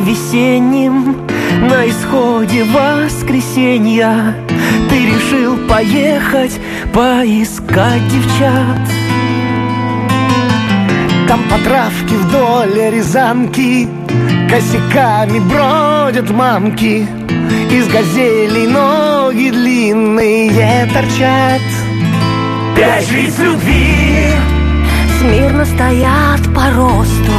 весенним, на исходе воскресенья ты решил поехать поискать девчат. Там по травке вдоль Рязанки косяками бродят мамки, из газелей ноги длинные торчат. 5 жриц любви смирно стоят по росту.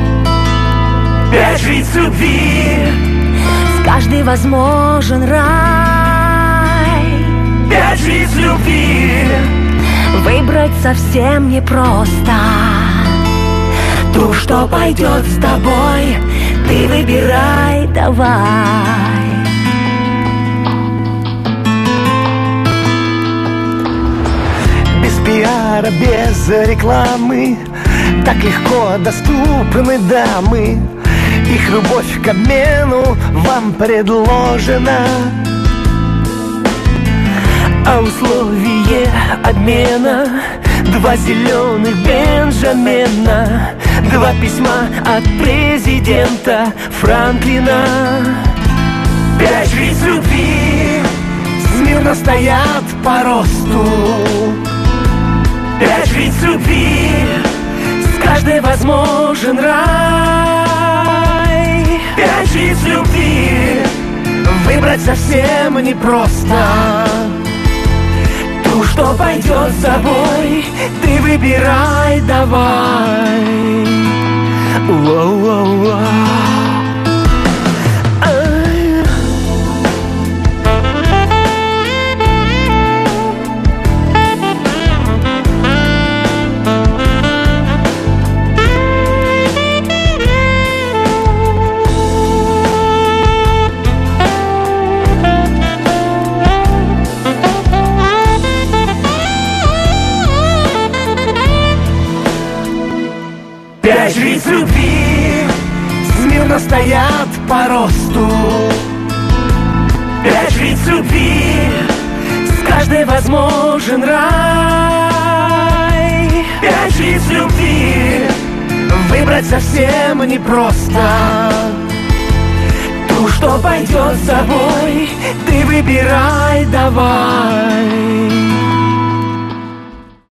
5 жриц любви, С каждой возможен рай. 5 жриц любви, Выбрать совсем непросто. Ту, что пойдет с тобой, ты выбирай давай. Без пиара, без рекламы так легко доступны дамы. Их любовь к обмену вам предложена. а условие обмена 2 зеленых Бенджамина, 2 письма от президента Франклина. 5 жриц любви смирно стоят по росту. 5 жриц любви, с каждой возможен рай. 5 жриц любви, Выбрать совсем непросто. ту, что пойдет с тобой, ты выбирай давай. Воу-воу-воу. 5 жриц любви Смирно стоят по росту. 5 жриц любви, с каждой возможен рай. 5 жриц любви, Выбрать совсем непросто. ту, что пойдет с тобой, ты выбирай давай.